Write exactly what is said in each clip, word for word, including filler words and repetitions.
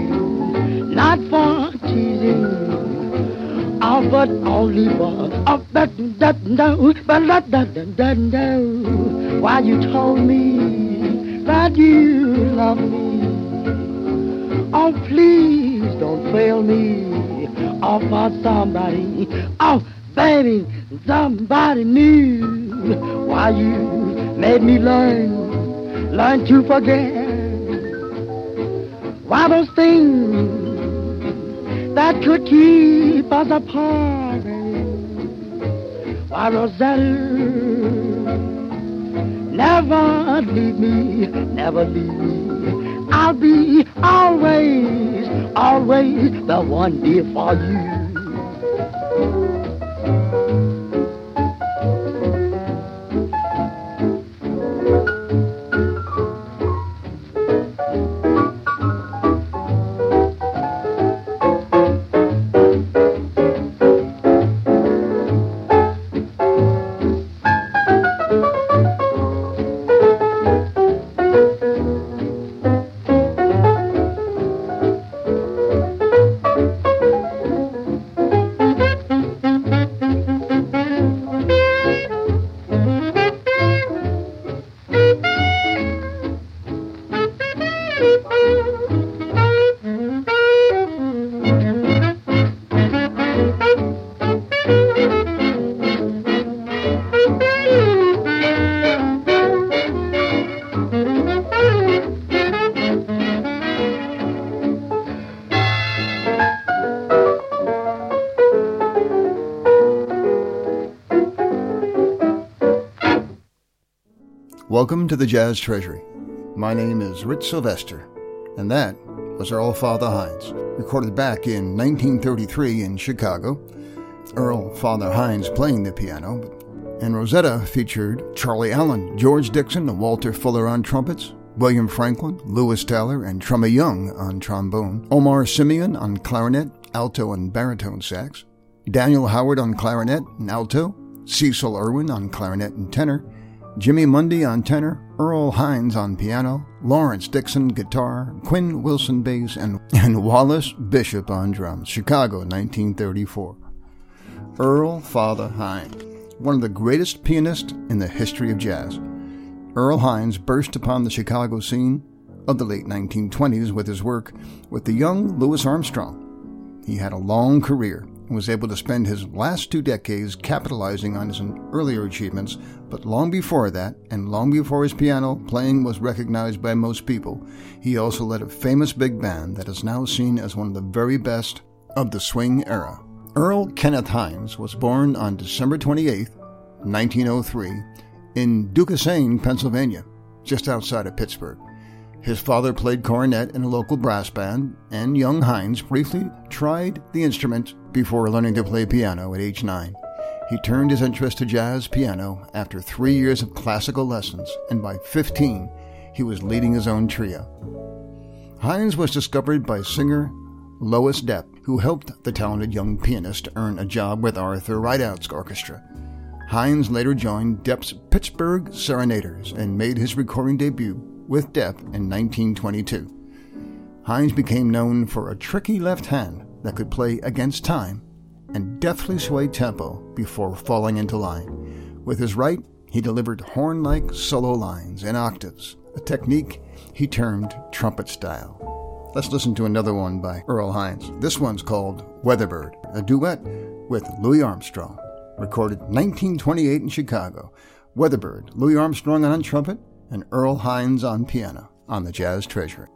not for teasing. Oh, but only for oh, that that no, but that that that that no. Why you told me that you love me? Oh, please don't fail me. Oh, for somebody. Oh, baby, somebody new. Why you made me learn, learn to forget? Why those things that could keep us apart? Why, Rosetta, never leave me, never leave me. I'll be always, always the one dear for you. Welcome to the Jazz Treasury. My name is Rich Sylvester, and that was Earl Father Hines, recorded back in nineteen thirty-three in Chicago. Earl Father Hines playing the piano, and Rosetta featured Charlie Allen, George Dixon, and Walter Fuller on trumpets, William Franklin, Lewis Taylor, and Trumma Young on trombone, Omar Simeon on clarinet, alto, and baritone sax, Daniel Howard on clarinet and alto, Cecil Irwin on clarinet and tenor, Jimmy Mundy on tenor, Earl Hines on piano, Lawrence Dixon guitar, Quinn Wilson bass, and, and Wallace Bishop on drums. Chicago, nineteen thirty-four. Earl Father Hines, one of the greatest pianists in the history of jazz. Earl Hines burst upon the Chicago scene of the late nineteen twenties with his work with the young Louis Armstrong. He had a long career and was able to spend his last two decades capitalizing on his earlier achievements, but long before that, and long before his piano playing was recognized by most people, he also led a famous big band that is now seen as one of the very best of the swing era. Earl Kenneth Hines was born on December twenty-eighth, nineteen oh three, in Duquesne, Pennsylvania, just outside of Pittsburgh. His father played cornet in a local brass band, and young Hines briefly tried the instrument before learning to play piano at age nine. He turned his interest to jazz piano after three years of classical lessons, and by fifteen, he was leading his own trio. Hines was discovered by singer Lois Depp, who helped the talented young pianist earn a job with Arthur Rideout's orchestra. Hines later joined Depp's Pittsburgh Serenaders and made his recording debut with Depp in nineteen twenty-two. Hines became known for a tricky left hand that could play against time and deftly sway tempo before falling into line. With his right, he delivered horn-like solo lines in octaves, a technique he termed trumpet style. Let's listen to another one by Earl Hines. This one's called Weatherbird, a duet with Louis Armstrong, recorded nineteen twenty-eight in Chicago. Weatherbird, Louis Armstrong on trumpet, and Earl Hines on piano on the Jazz Treasury.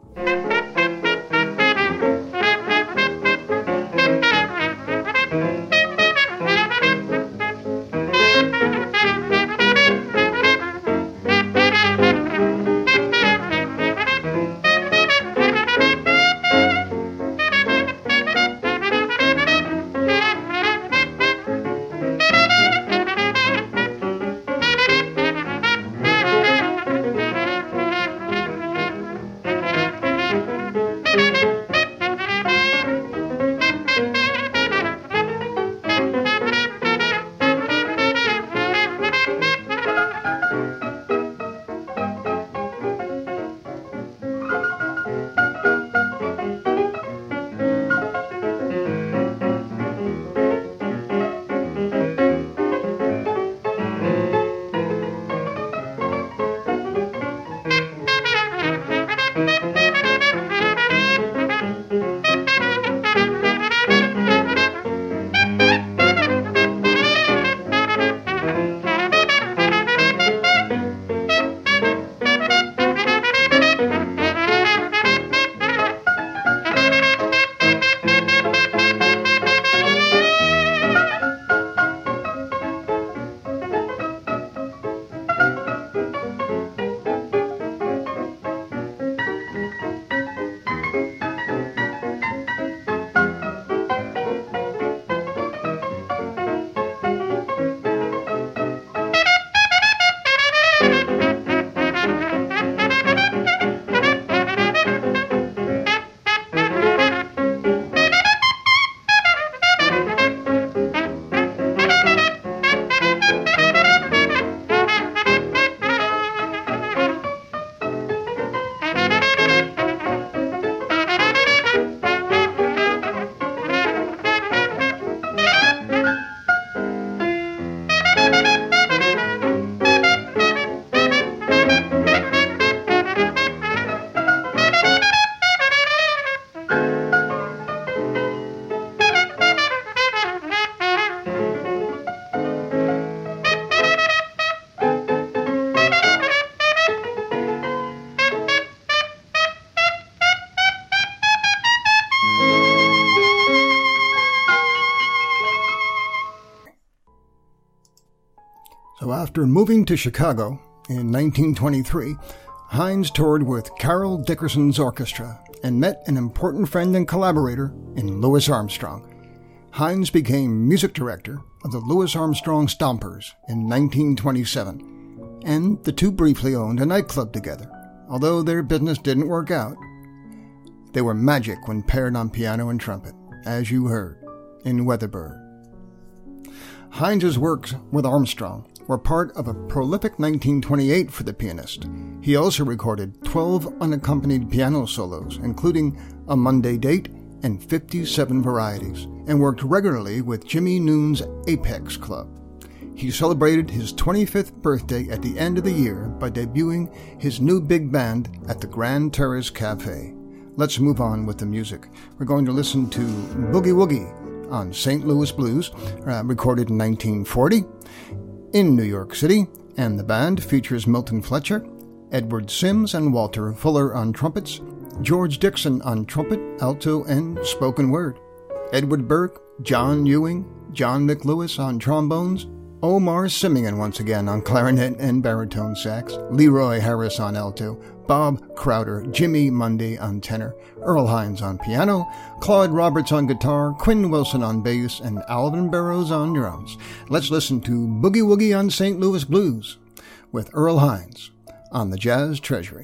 So after moving to Chicago in nineteen twenty-three, Hines toured with Carol Dickerson's orchestra and met an important friend and collaborator in Louis Armstrong. Hines became music director of the Louis Armstrong Stompers in nineteen twenty-seven, and the two briefly owned a nightclub together. Although their business didn't work out, they were magic when paired on piano and trumpet, as you heard in Weatherbird. Hines's works with Armstrong were part of a prolific nineteen twenty-eight for the pianist. He also recorded twelve unaccompanied piano solos, including A Monday Date and fifty-seven Varieties, and worked regularly with Jimmy Noon's Apex Club. He celebrated his twenty-fifth birthday at the end of the year by debuting his new big band at the Grand Terrace Cafe. Let's move on with the music. We're going to listen to Boogie Woogie on Saint Louis Blues, uh, recorded in nineteen forty. In New York City, and the band features Milton Fletcher, Edward Sims and Walter Fuller on trumpets, George Dixon on trumpet, alto, and spoken word, Edward Burke, John Ewing, John McLewis on trombones, Omar Simeon once again on clarinet and baritone sax, Leroy Harris on alto, Bob Crowder, Jimmy Mundy on tenor, Earl Hines on piano, Claude Roberts on guitar, Quinn Wilson on bass, and Alvin Burrows on drums. Let's listen to Boogie Woogie on Saint Louis Blues with Earl Hines on the Jazz Treasury.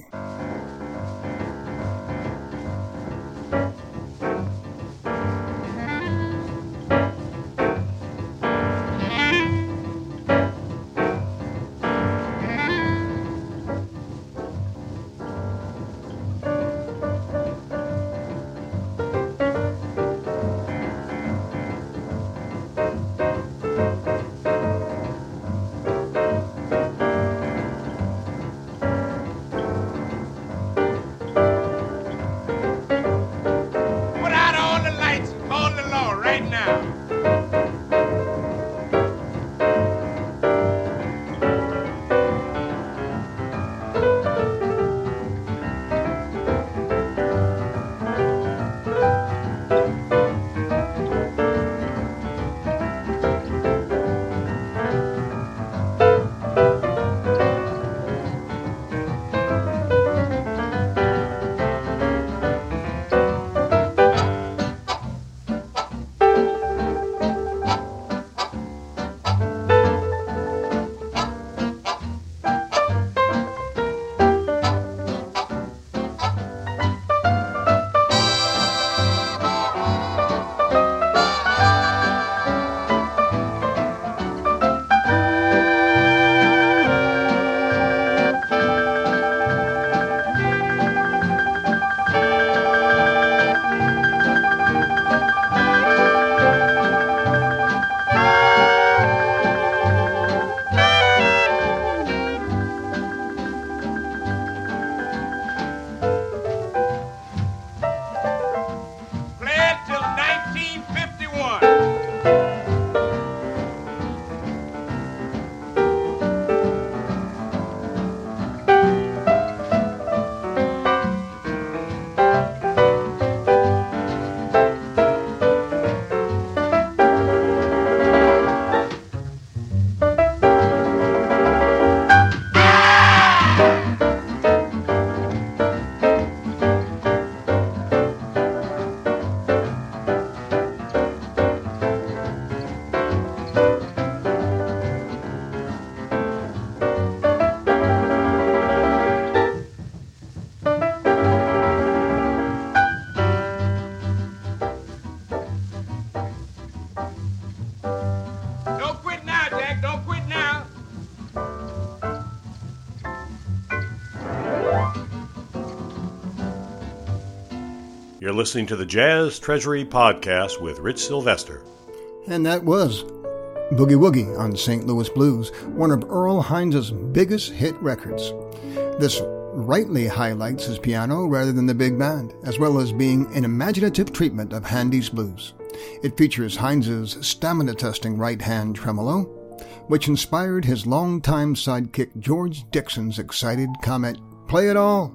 You're listening to the Jazz Treasury Podcast with Rich Sylvester. And that was Boogie Woogie on Saint Louis Blues, one of Earl Hines' biggest hit records. This rightly highlights his piano rather than the big band, as well as being an imaginative treatment of Handy's blues. It features Hines's stamina-testing right-hand tremolo, which inspired his longtime sidekick George Dixon's excited comment, "Play it all!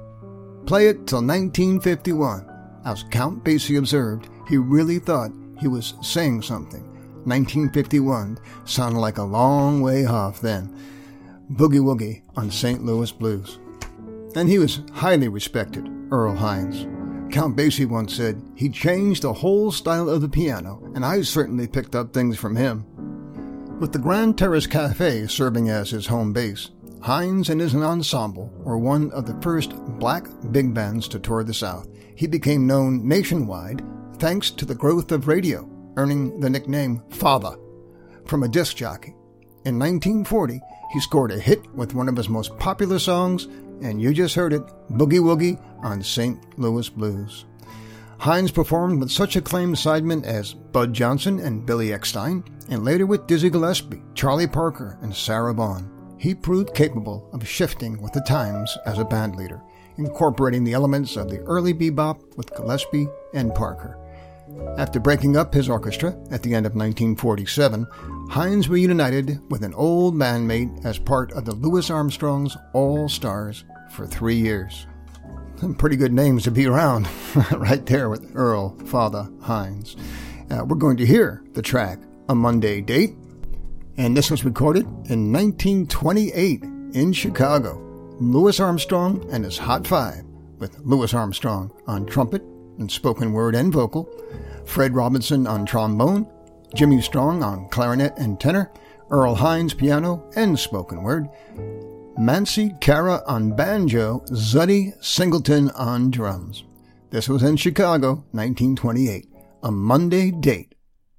Play it till nineteen fifty-one. As Count Basie observed, he really thought he was saying something. nineteen fifty-one sounded like a long way off then. Boogie Woogie on Saint Louis Blues. And he was highly respected, Earl Hines. Count Basie once said, he changed the whole style of the piano, and I certainly picked up things from him. With the Grand Terrace Cafe serving as his home base, Hines and his ensemble were one of the first black big bands to tour the South. He became known nationwide thanks to the growth of radio, earning the nickname Father from a disc jockey. In nineteen forty, he scored a hit with one of his most popular songs, and you just heard it, Boogie Woogie on Saint Louis Blues. Hines performed with such acclaimed sidemen as Bud Johnson and Billy Eckstine, and later with Dizzy Gillespie, Charlie Parker, and Sarah Vaughan. He proved capable of shifting with the times as a band leader, incorporating the elements of the early bebop with Gillespie and Parker. After breaking up his orchestra at the end of nineteen forty-seven, Hines reunited with an old bandmate as part of the Louis Armstrong's All-Stars for three years. Some pretty good names to be around, right there with Earl Father Hines. Uh, we're going to hear the track A Monday Date, and this was recorded in nineteen twenty-eight in Chicago. Louis Armstrong and his Hot Five, with Louis Armstrong on trumpet and spoken word and vocal, Fred Robinson on trombone, Jimmy Strong on clarinet and tenor, Earl Hines piano and spoken word, Mancy Cara on banjo, Zuddy Singleton on drums. This was in Chicago, nineteen twenty-eight. A Monday Date.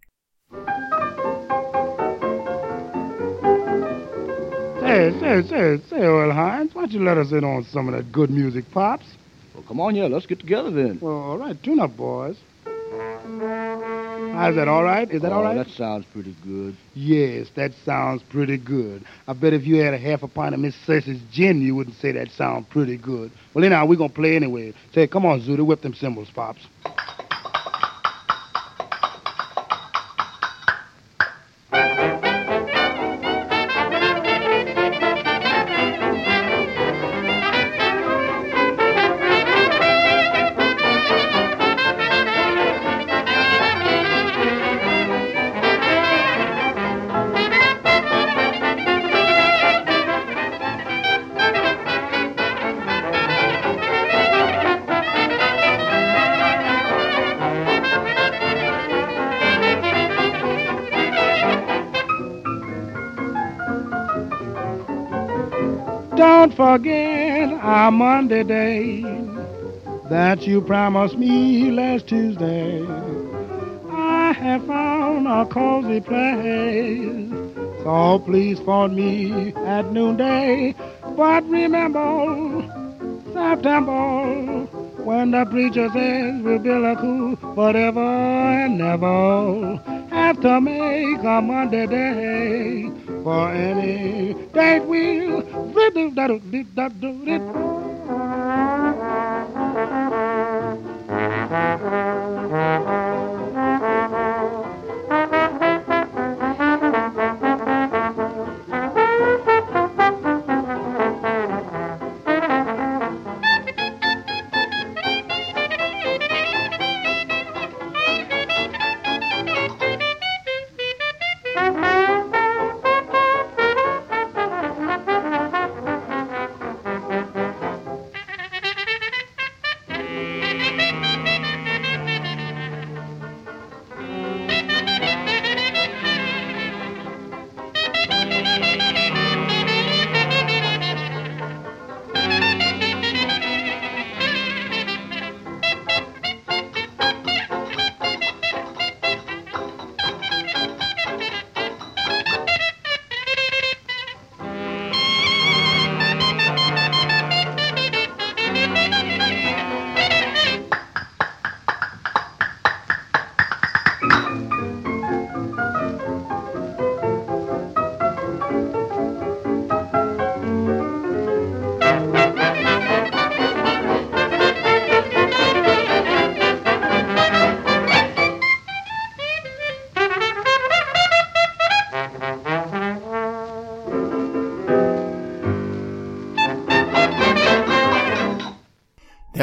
Say, say, say, say, Earl Hines, why don't you let us in on some of that good music, Pops? Well, come on, yeah, let's get together then. Well, all right, tune up, boys. Is that all right? Is that oh, all right? That sounds pretty good. Yes, that sounds pretty good. I bet if you had a half a pint of Miss Cersei's gin, you wouldn't say that sounds pretty good. Well, anyhow, we're going to play anyway. Say, come on, Zooty, whip them cymbals, Pops. Don't forget our Monday day that you promised me last Tuesday. I have found a cozy place, so please phone me at noonday. But remember, September, when the preacher says we'll build a cool forever and never have to make a Monday day for any date we'll do do do do do.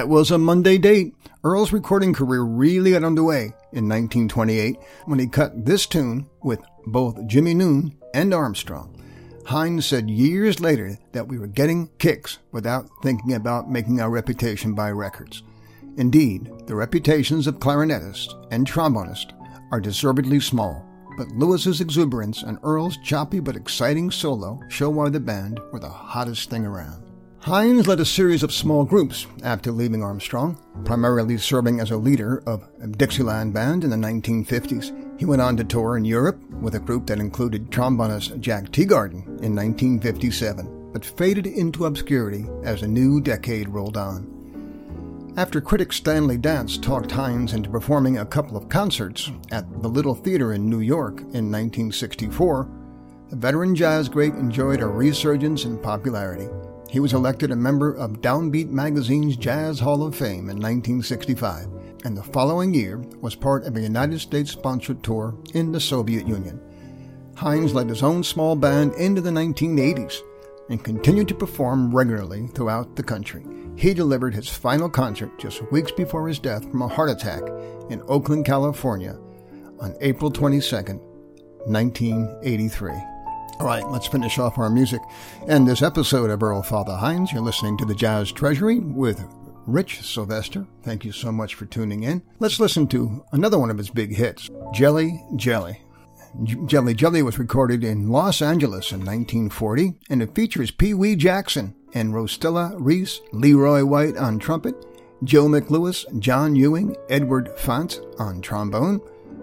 That was a Monday date. Earl's recording career really got underway in nineteen twenty-eight when he cut this tune with both Jimmy Noone and Armstrong. Hines said years later that we were getting kicks without thinking about making our reputation by records. Indeed, the reputations of clarinetists and trombonists are deservedly small, but Lewis's exuberance and Earl's choppy but exciting solo show why the band were the hottest thing around. Hines led a series of small groups after leaving Armstrong, primarily serving as a leader of a Dixieland band in the nineteen fifties. He went on to tour in Europe with a group that included trombonist Jack Teagarden in nineteen fifty-seven, but faded into obscurity as the new decade rolled on. After critic Stanley Dance talked Hines into performing a couple of concerts at the Little Theater in New York in nineteen sixty-four, the veteran jazz great enjoyed a resurgence in popularity. He was elected a member of Downbeat Magazine's Jazz Hall of Fame in nineteen sixty-five, and the following year was part of a United States-sponsored tour in the Soviet Union. Hines led his own small band into the nineteen eighties and continued to perform regularly throughout the country. He delivered his final concert just weeks before his death from a heart attack in Oakland, California on April twenty-second, nineteen eighty-three. All right, let's finish off our music. And this episode of Earl Father Hines, you're listening to the Jazz Treasury with Rich Sylvester. Thank you so much for tuning in. Let's listen to another one of his big hits, Jelly Jelly. Jelly Jelly was recorded in Los Angeles in nineteen forty, and it features Pee Wee Jackson and Rostella Reese, Leroy White on trumpet, Joe McLewis, John Ewing, Edward Fant on trombone,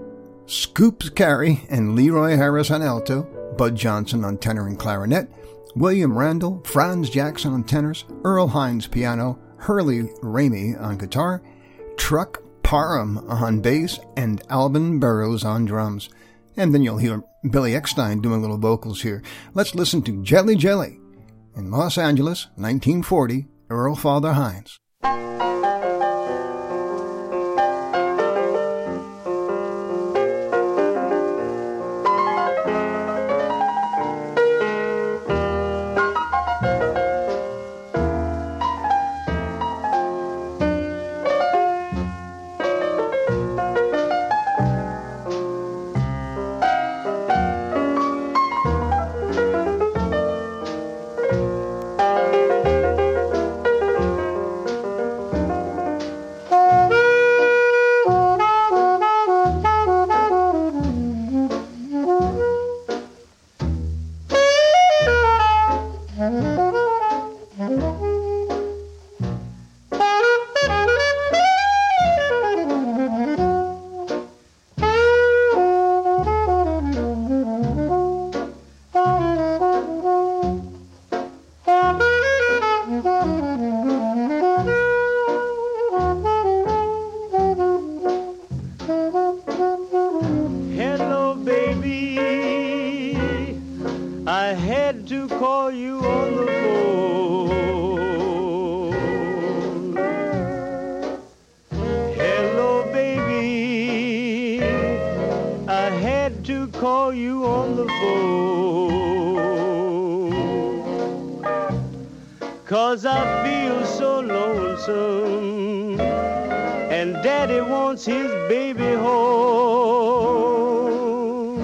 Scoops Carey and Leroy Harris on alto, Bud Johnson on tenor and clarinet, William Randall, Franz Jackson on tenors, Earl Hines piano, Hurley Ramey on guitar, Truck Parham on bass, and Alvin Burroughs on drums. And then you'll hear Billy Eckstein doing little vocals here. Let's listen to Jelly Jelly in Los Angeles, nineteen forty, Earl Father Hines. Cause I feel so lonesome, and Daddy wants his baby home.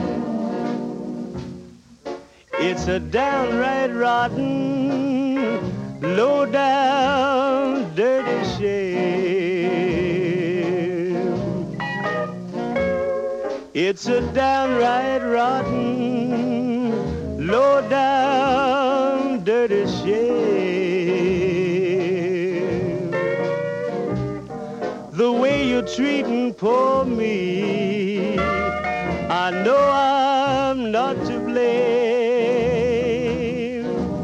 It's a downright rotten, low down, dirty shame. It's a downright rotten, low down, dirty shame. The way you're treating poor me, I know I'm not to blame.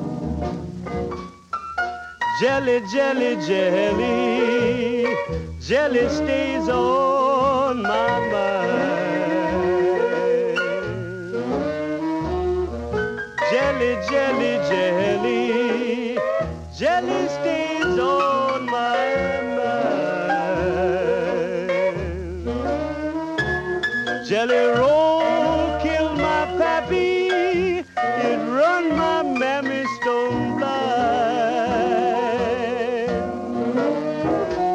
Jelly, jelly, jelly, jelly stays on my mind. Jelly, jelly, jelly, jelly stays on my mind. Jelly roll killed my pappy, it run my mammy stone blind.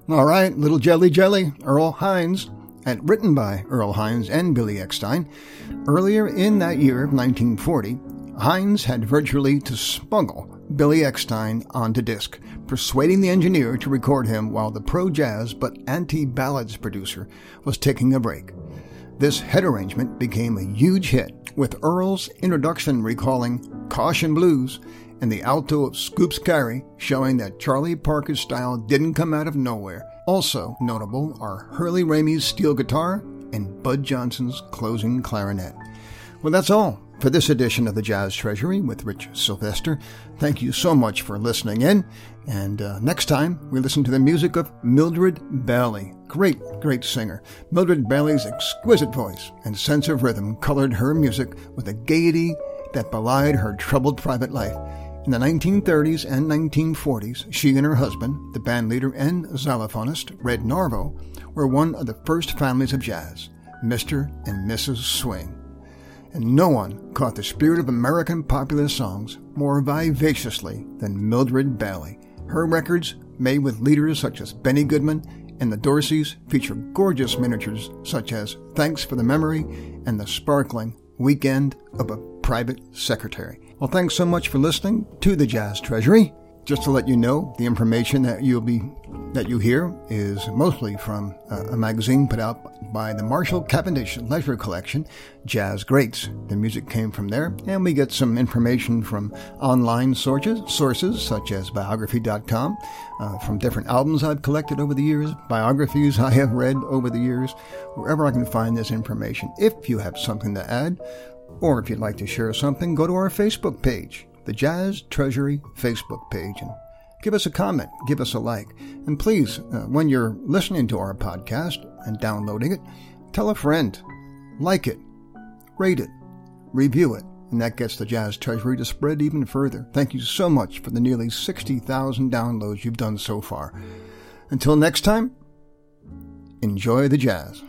All right, Little Jelly Jelly, Earl Hines, and written by Earl Hines and Billy Eckstine. Earlier in that year of nineteen forty, Hines had virtually to smuggle Billy Eckstine onto disc, persuading the engineer to record him while the pro-jazz but anti-ballads producer was taking a break. This head arrangement became a huge hit, with Earl's introduction recalling Caution Blues and the alto of Scoops Carey showing that Charlie Parker's style didn't come out of nowhere. Also notable are Hurley Ramey's steel guitar and Bud Johnson's closing clarinet. Well, that's all for this edition of the Jazz Treasury with Rich Sylvester. Thank you so much for listening in. And uh, next time, we listen to the music of Mildred Bailey. Great, great singer. Mildred Bailey's exquisite voice and sense of rhythm colored her music with a gaiety that belied her troubled private life. In the nineteen thirties and nineteen forties, she and her husband, the bandleader and xylophonist Red Norvo, were one of the first families of jazz, Mister and Missus Swing. And no one caught the spirit of American popular songs more vivaciously than Mildred Bailey. Her records, made with leaders such as Benny Goodman and the Dorseys, feature gorgeous miniatures such as Thanks for the Memory and the sparkling Weekend of a Private Secretary. Well, thanks so much for listening to the Jazz Treasury. Just to let you know, the information that you'll be that you hear is mostly from uh, a magazine put out by the Marshall Cavendish Leisure Collection, Jazz Greats. The music came from there, and we get some information from online sources, sources such as biography dot com, uh, from different albums I've collected over the years, biographies I have read over the years, wherever I can find this information. If you have something to add, or if you'd like to share something, go to our Facebook page, the Jazz Treasury Facebook page, and give us a comment, give us a like. And please, uh, when you're listening to our podcast and downloading it, tell a friend, like it, rate it, review it, and that gets the Jazz Treasury to spread even further. Thank you so much for the nearly sixty thousand downloads you've done so far. Until next time, enjoy the jazz.